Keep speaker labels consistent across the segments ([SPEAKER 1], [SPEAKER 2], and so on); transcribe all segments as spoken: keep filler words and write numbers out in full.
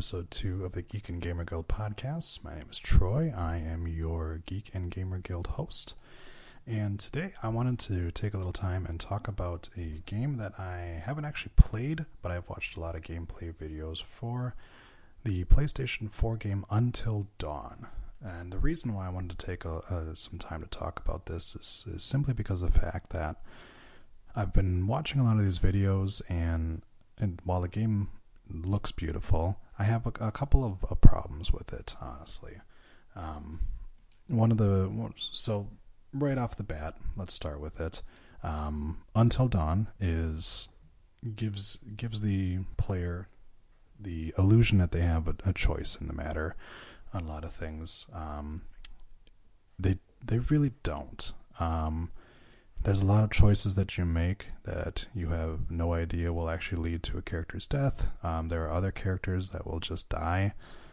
[SPEAKER 1] episode two of the Geek and Gamer Guild podcast. My name is Troy. I am your Geek and Gamer Guild host. And today I wanted to take a little time and talk about a game that I haven't actually played, but I've watched a lot of gameplay videos for, the PlayStation four game Until Dawn. And the reason why I wanted to take a, uh, some time to talk about this is, is simply because of the fact that I've been watching a lot of these videos, and, and while the game looks beautiful, I have a, a couple of, of problems with it, honestly. Um, one of the... So, right off the bat, let's start with it. Um, Until Dawn is gives gives the player the illusion that they have a, a choice in the matter on a lot of things. Um, they they really don't. Um, there's a lot of choices that you make that you have no idea will actually lead to a character's death. Um, there are other characters that will just die,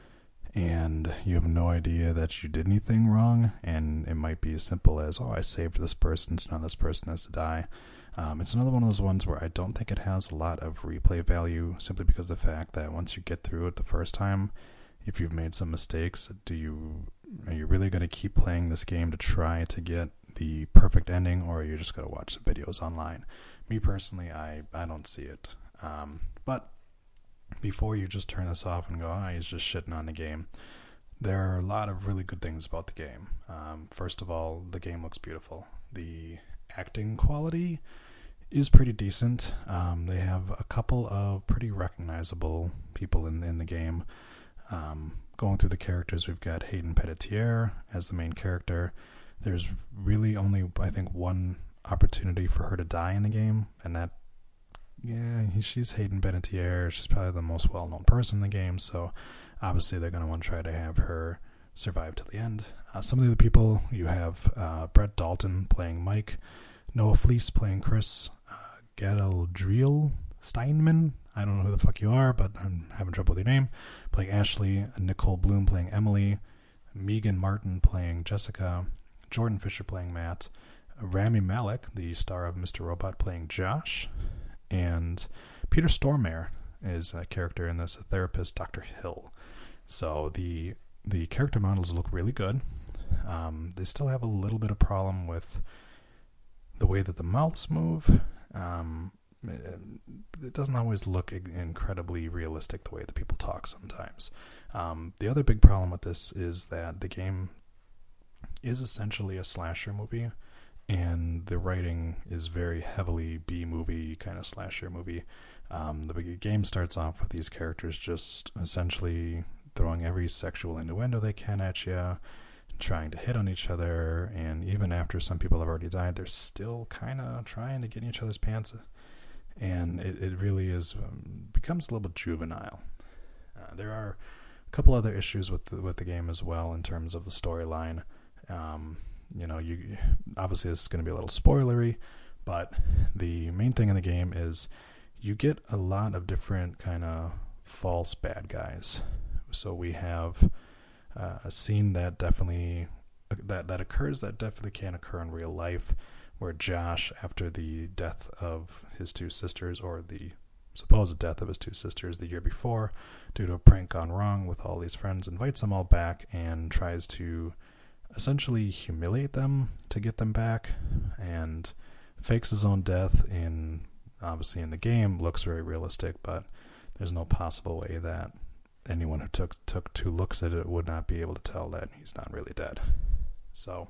[SPEAKER 1] and you have no idea that you did anything wrong, and it might be as simple as, oh, I saved this person, so now this person has to die. Um, it's another one of those ones where I don't think it has a lot of replay value, simply because of the fact that once you get through it the first time, if you've made some mistakes, do you are you really going to keep playing this game to try to get the perfect ending, or are you just going to watch the videos online? Me personally, I, I don't see it. Um, but before you just turn this off and go, ah, oh, he's just shitting on the game, there are a lot of really good things about the game. Um, first of all, the game looks beautiful. The acting quality is pretty decent. Um, they have a couple of pretty recognizable people in, in the game. Um, going through the characters, we've got Hayden Panettiere as the main character. There's really only, I think, one opportunity for her to die in the game, and that, yeah, she's Hayden Panettiere. She's probably the most well-known person in the game, so obviously they're going to want to try to have her survive till the end. Uh, some of the other people, you have uh, Brett Dalton playing Mike, Noah Fleece playing Chris, uh, Gadaldriel Steinman, I don't know who the fuck you are, but I'm having trouble with your name, playing Ashley, Nicole Bloom playing Emily, Megan Martin playing Jessica, Jordan Fisher playing Matt, Rami Malek, the star of Mister Robot, playing Josh, and Peter Stormare is a character in this, a therapist, Doctor Hill. So the the character models look really good. Um, they still have a little bit of problem with the way that the mouths move. Um, it, it doesn't always look incredibly realistic the way that people talk sometimes. Um, the other big problem with this is that the game is essentially a slasher movie, and the writing is very heavily B-movie kind of slasher movie. Um, the game starts off with these characters just essentially throwing every sexual innuendo they can at you, trying to hit on each other, and even after some people have already died, they're still kind of trying to get in each other's pants, and it, it really is um, becomes a little bit juvenile. Uh, there are a couple other issues with the, with the game as well in terms of the storyline. Um, you know, you obviously this is going to be a little spoilery, but the main thing in the game is you get a lot of different kind of false bad guys. So we have uh, a scene that definitely that that occurs that definitely can occur in real life, where Josh, after the death of his two sisters, or the supposed death of his two sisters the year before, due to a prank gone wrong with all these friends, invites them all back and tries to essentially humiliate them to get them back, and fakes his own death. In obviously in the game looks very realistic, but there's no possible way that anyone who took took two looks at it would not be able to tell that he's not really dead. So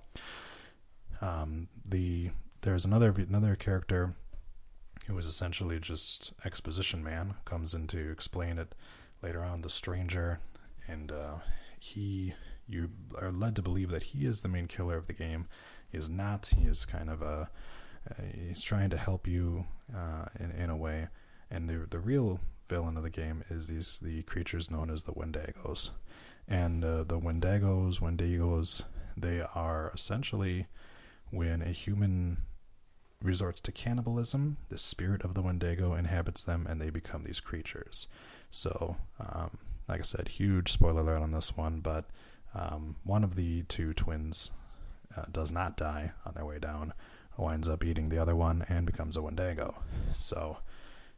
[SPEAKER 1] um, the there's another another character who is essentially just exposition man, comes in to explain it later on, the Stranger, and uh, he you are led to believe that he is the main killer of the game. He is not. He is kind of a uh, he's trying to help you uh, in in a way, and the the real villain of the game is these the creatures known as the Wendigos. And uh, the Wendigos, Wendigos, they are essentially when a human resorts to cannibalism, the spirit of the Wendigo inhabits them, and they become these creatures. So, um, like I said, huge spoiler alert on this one, but um, one of the two twins uh, does not die on their way down, winds up eating the other one and becomes a Wendigo. So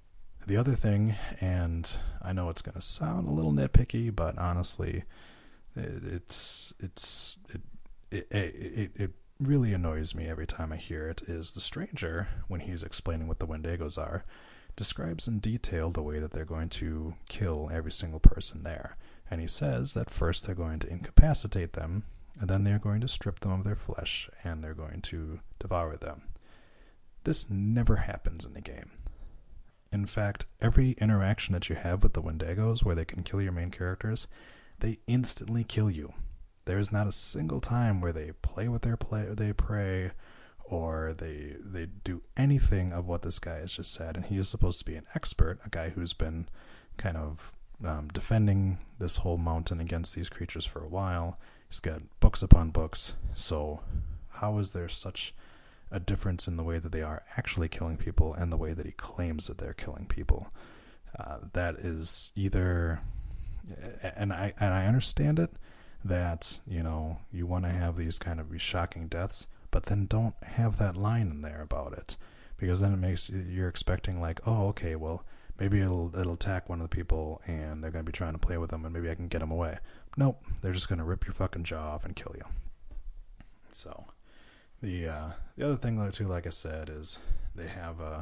[SPEAKER 1] the other thing, and I know it's going to sound a little nitpicky, but honestly, it, it's it's it it, it it really annoys me every time I hear it, is the stranger, when he's explaining what the Wendigos are, describes in detail the way that they're going to kill every single person there. And he says that first they're going to incapacitate them, and then they're going to strip them of their flesh, and they're going to devour them. This never happens in the game. In fact, every interaction that you have with the Wendigos where they can kill your main characters, they instantly kill you. There is not a single time where they play with their play, they pray, or they they do anything of what this guy has just said. And he is supposed to be an expert, a guy who's been kind of um, defending this whole mountain against these creatures for a while. He's got books upon books. So how is there such a difference in the way that they are actually killing people and the way that he claims that they're killing people? Uh, that is either, and I and I understand it, that, you know, you want to have these kind of shocking deaths, but then don't have that line in there about it, because then it makes you're expecting like, oh, okay, well, maybe it'll it'll attack one of the people and they're going to be trying to play with them and maybe I can get them away. Nope, they're just going to rip your fucking jaw off and kill you. So the uh, the other thing though too, like I said, is they have uh,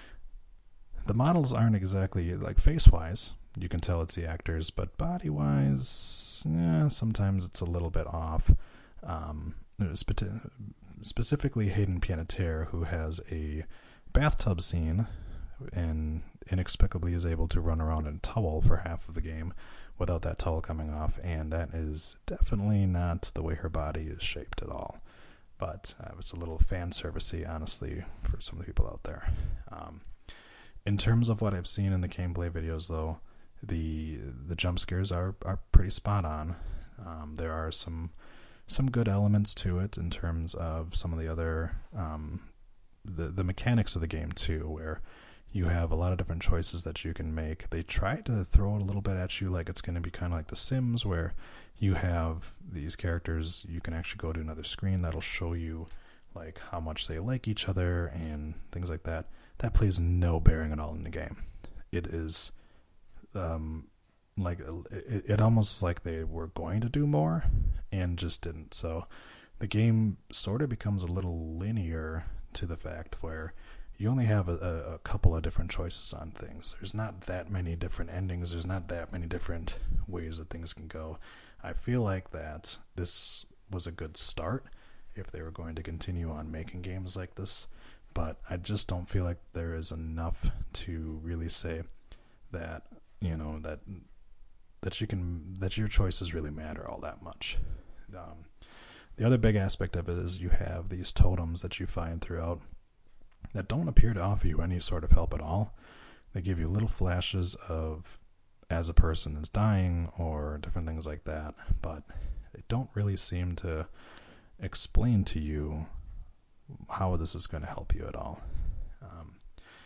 [SPEAKER 1] the models aren't exactly like face wise. You can tell it's the actors, but body wise, yeah, sometimes it's a little bit off. Um, spe- specifically Hayden Panettiere, who has a bathtub scene and inexplicably is able to run around in a towel for half of the game without that towel coming off, and that is definitely not the way her body is shaped at all. But uh, it's a little fan servicey, honestly, for some of the people out there. Um, in terms of what I've seen in the gameplay videos, though, the the jump scares are, are pretty spot on. Um, there are some some good elements to it in terms of some of the other um, the the mechanics of the game too, where you have a lot of different choices that you can make. They try to throw it a little bit at you like it's going to be kind of like The Sims, where you have these characters, you can actually go to another screen that'll show you like how much they like each other and things like that. That plays no bearing at all in the game. It is um, like it, it almost like they were going to do more and just didn't. So the game sort of becomes a little linear to the fact where you only have a, a couple of different choices on things. There's not that many different endings. There's not that many different ways that things can go. I feel like that this was a good start if they were going to continue on making games like this, but I just don't feel like there is enough to really say that, you know, that that you can that your choices really matter all that much. Um, the other big aspect of it is you have these totems that you find throughout that don't appear to offer you any sort of help at all. They give you little flashes of as a person is dying or different things like that, but they don't really seem to explain to you how this is going to help you at all. Um,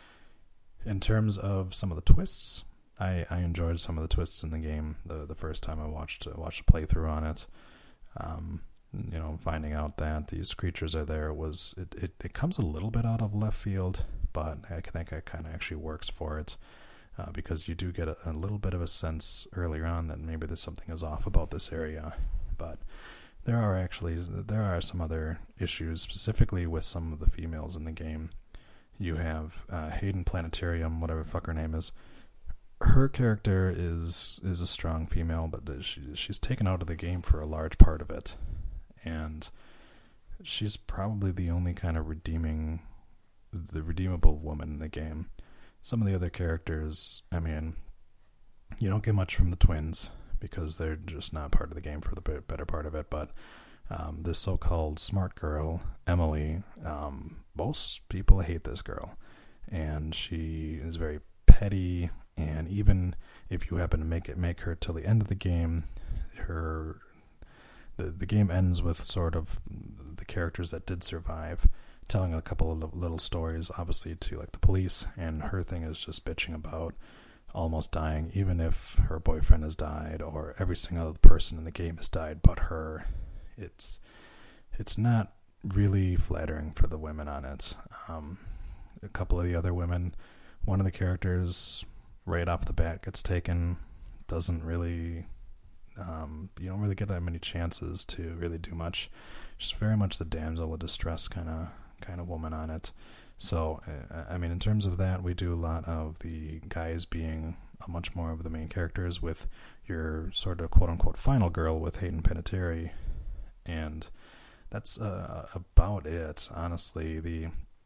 [SPEAKER 1] in terms of some of the twists, I, I enjoyed some of the twists in the game the the first time I watched watched a playthrough on it. Um, you know, finding out that these creatures are there was it, it, it comes a little bit out of left field, but I think it kind of actually works for it, uh, because you do get a, a little bit of a sense earlier on that maybe there's something is off about this area. But there are actually there are some other issues, specifically with some of the females in the game. You have uh, Hayden Planetarium, whatever the fuck her name is. Her character is is a strong female, but the, she, she's taken out of the game for a large part of it. And she's probably the only kind of redeeming, the redeemable woman in the game. Some of the other characters, I mean, you don't get much from the twins because they're just not part of the game for the better part of it. But um, this so-called smart girl, Emily, um, most people hate this girl. And she is very petty, and even if you happen to make it make her till the end of the game, her... The, the game ends with sort of the characters that did survive telling a couple of little stories, obviously, to like the police, and her thing is just bitching about almost dying, even if her boyfriend has died or every single other person in the game has died but her. It's it's not really flattering for the women on it. Um, a couple of the other women, one of the characters right off the bat gets taken. Doesn't really, um, you don't really get that many chances to really do much. Just very much the damsel of distress kind of kind of woman on it. So, I mean, in terms of that, we do a lot of the guys being much more of the main characters, with your sort of quote-unquote final girl with Hayden Panettiere, and that's uh, about it. Honestly, the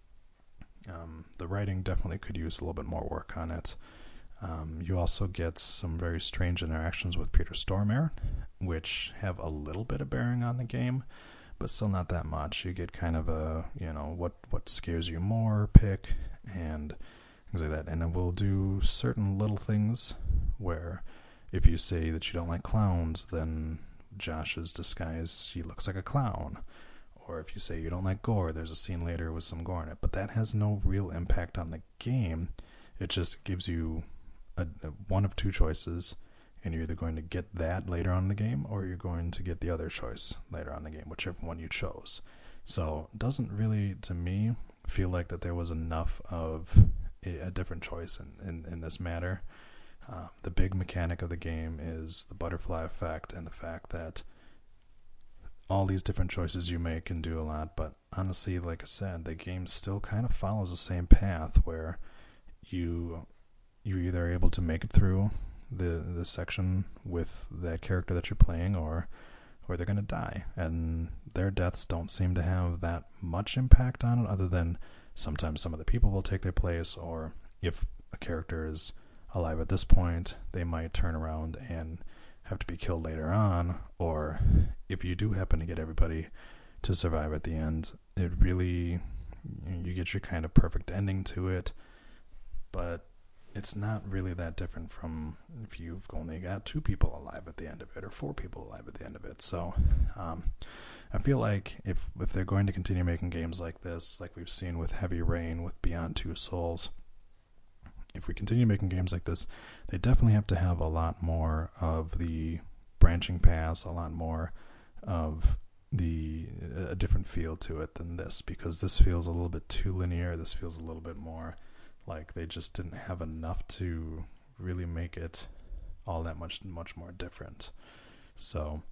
[SPEAKER 1] um, the writing definitely could use a little bit more work on it. Um, you also get some very strange interactions with Peter Stormare, which have a little bit of bearing on the game, but still not that much. You get kind of a, you know, what, what scares you more pick, and things like that. And it will do certain little things where if you say that you don't like clowns, then Josh's disguise, he looks like a clown. Or if you say you don't like gore, there's a scene later with some gore in it. But that has no real impact on the game. It just gives you a, a one of two choices, and you're either going to get that later on in the game, or you're going to get the other choice later on in the game, whichever one you chose. So it doesn't really, to me, feel like that there was enough of a, a different choice in, in, in this matter. Uh, the big mechanic of the game is the butterfly effect, and the fact that all these different choices you make can do a lot. But honestly, like I said, the game still kind of follows the same path, where you you're either able to make it through the the section with that character that you're playing, or or they're going to die. And their deaths don't seem to have that much impact on it, other than sometimes some of the people will take their place, or if a character is alive at this point, they might turn around and have to be killed later on. Or if you do happen to get everybody to survive at the end, it really, you get your kind of perfect ending to it. But it's not really that different from if you've only got two people alive at the end of it, or four people alive at the end of it. So um, I feel like if if they're going to continue making games like this, like we've seen with Heavy Rain, with Beyond Two Souls, if we continue making games like this, they definitely have to have a lot more of the branching paths, a lot more of the a different feel to it than this, because this feels a little bit too linear. This feels a little bit more like they just didn't have enough to really make it all that much much more different. So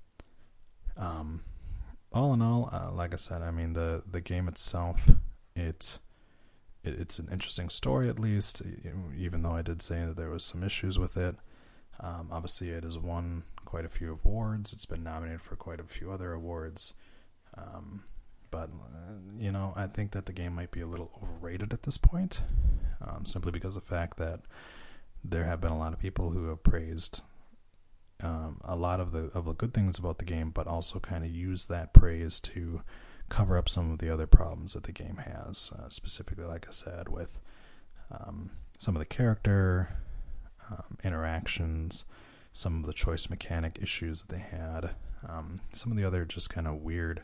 [SPEAKER 1] um all in all, uh, like I said, I mean, the the game itself, it, it it's an interesting story, at least, even though I did say that there was some issues with it. Um, obviously it has won quite a few awards. It's been nominated for quite a few other awards. Um But, you know, I think that the game might be a little overrated at this point, um, simply because of the fact that there have been a lot of people who have praised um, a lot of the of the good things about the game, but also kind of use that praise to cover up some of the other problems that the game has, uh, specifically, like I said, with um, some of the character um, interactions, some of the choice mechanic issues that they had, um, some of the other just kind of weird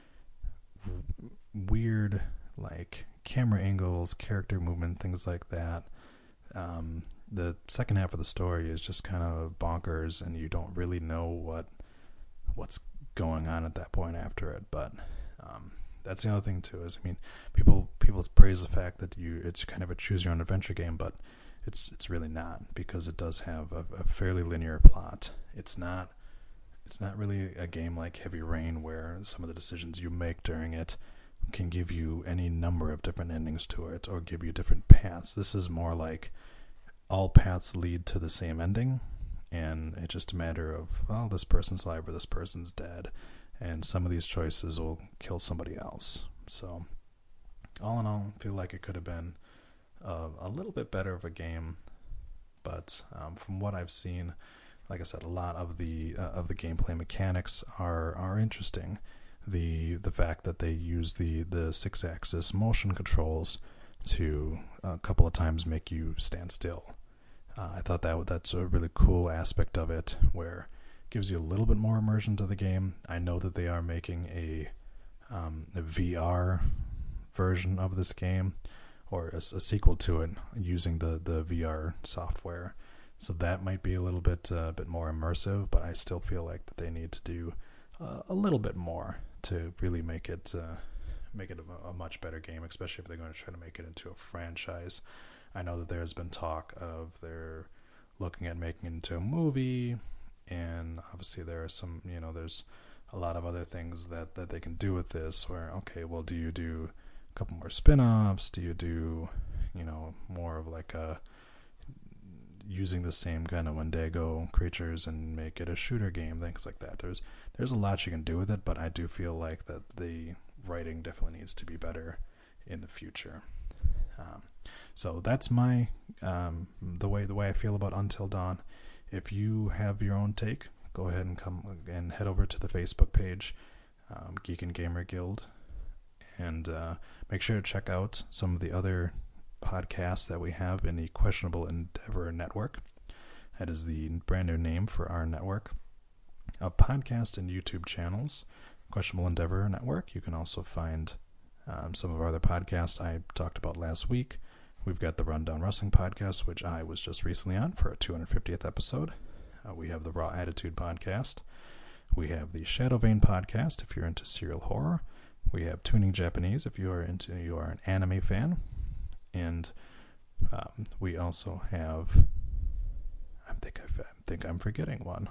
[SPEAKER 1] weird like camera angles, character movement, things like that. Um, the second half of the story is just kind of bonkers, and you don't really know what what's going on at that point after it. But um, that's the other thing too, is, I mean, people people praise the fact that you it's kind of a choose your own adventure game, but it's it's really not, because it does have a, a fairly linear plot. It's not It's not really a game like Heavy Rain, where some of the decisions you make during it can give you any number of different endings to it, or give you different paths. This is more like all paths lead to the same ending, and it's just a matter of, well, this person's alive or this person's dead, and some of these choices will kill somebody else. So all in all, I feel like it could have been uh, a little bit better of a game, but um, from what I've seen, like I said, a lot of the uh, of the gameplay mechanics are are interesting. The the fact that they use the the six axis motion controls to a couple of times make you stand still. Uh, I thought that that's a really cool aspect of it, where it gives you a little bit more immersion to the game. I know that they are making a um, a V R version of this game, or a, a sequel to it, using the the V R software. So that might be a little bit uh, bit more immersive, but I still feel like that they need to do uh, a little bit more to really make it uh, make it a, a much better game, especially if they're going to try to make it into a franchise. I know that there's been talk of they're looking at making it into a movie, and obviously there are some, you know, there's a lot of other things that, that they can do with this, where, okay, well, do you do a couple more spin-offs? Do you do, you know, more of like a, using the same kind of Wendigo creatures and make it a shooter game, things like that. There's there's a lot you can do with it, but I do feel like that the writing definitely needs to be better in the future. Um, so that's my um, the way the way I feel about Until Dawn. If you have your own take, go ahead and come and head over to the Facebook page, um, Geek and Gamer Guild, and uh, make sure to check out some of the other podcasts that we have in the Questionable Endeavor Network. That is the brand new name for our network of podcast and YouTube channels. Questionable Endeavor Network. You can also find um, some of our other podcasts I talked about last week. We've got the Rundown Wrestling podcast, which I was just recently on for a two hundred fiftieth episode. Uh, we have the Raw Attitude podcast. We have the Shadow Vein podcast if you're into serial horror. We have Tuning Japanese if you are into you are an anime fan. And um, we also have, I think I've, I think I'm forgetting one.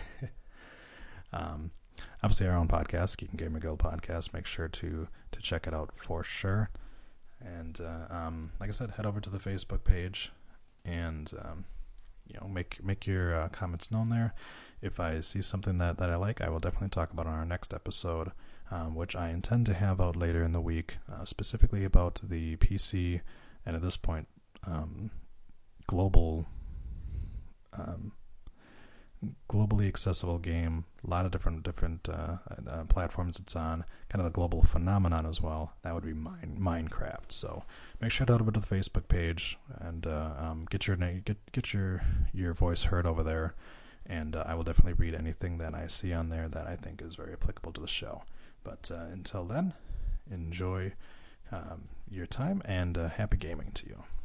[SPEAKER 1] um, obviously, our own podcast, Geek and Gamer Guild podcast. Make sure to to check it out for sure. And uh, um, like I said, head over to the Facebook page, and um, you know, make make your uh, comments known there. If I see something that, that I like, I will definitely talk about it on our next episode, um, which I intend to have out later in the week, uh, specifically about the P C. And at this point, um, global, um, globally accessible game. A lot of different different uh, uh, platforms it's on. Kind of a global phenomenon as well. That would be mine, Minecraft. So make sure to head over to the Facebook page and uh, um, get your get get your your voice heard over there. And uh, I will definitely read anything that I see on there that I think is very applicable to the show. But uh, until then, enjoy Um, your time, and uh, happy gaming to you.